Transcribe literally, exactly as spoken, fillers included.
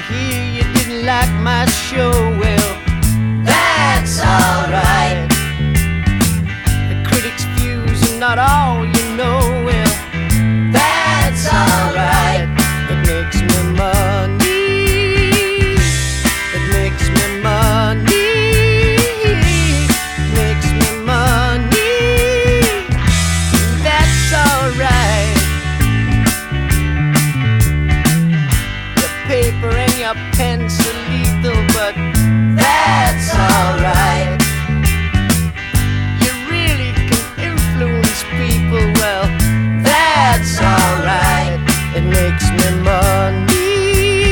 hear you didn't like my show. Well, that's alright. The critics' views are not all you know. Well, that's alright. It makes me money. It makes me money. Makes me money. That's alright. Your paper and your pen's so lethal, but